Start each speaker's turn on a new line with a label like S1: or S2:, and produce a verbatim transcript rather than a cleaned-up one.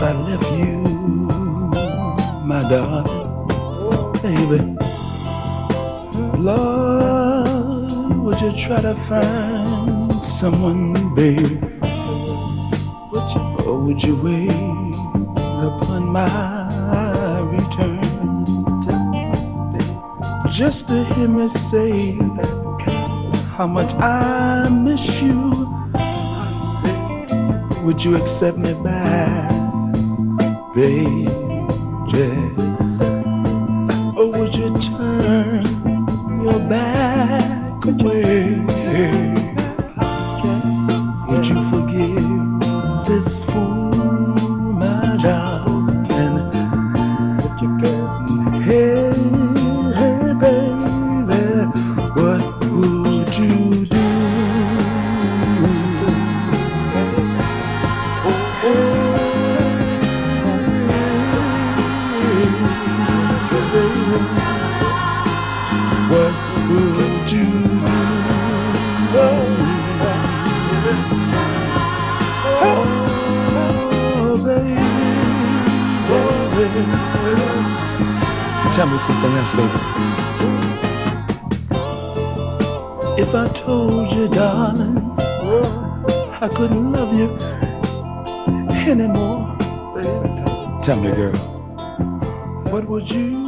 S1: I left you, my darling, baby. Lord, would you try to find someone, baby? Or would you wait upon my return? Just to hear me say how much I miss you. Would you accept me back, baby? Or would you turn your back away? Would you forgive this fool, my darling? Hey, hey, baby, what would you do? What would you do? Oh, baby, baby. Tell me something else, baby. If I told you, darling, I couldn't love you anymore, tell me, girl, what would you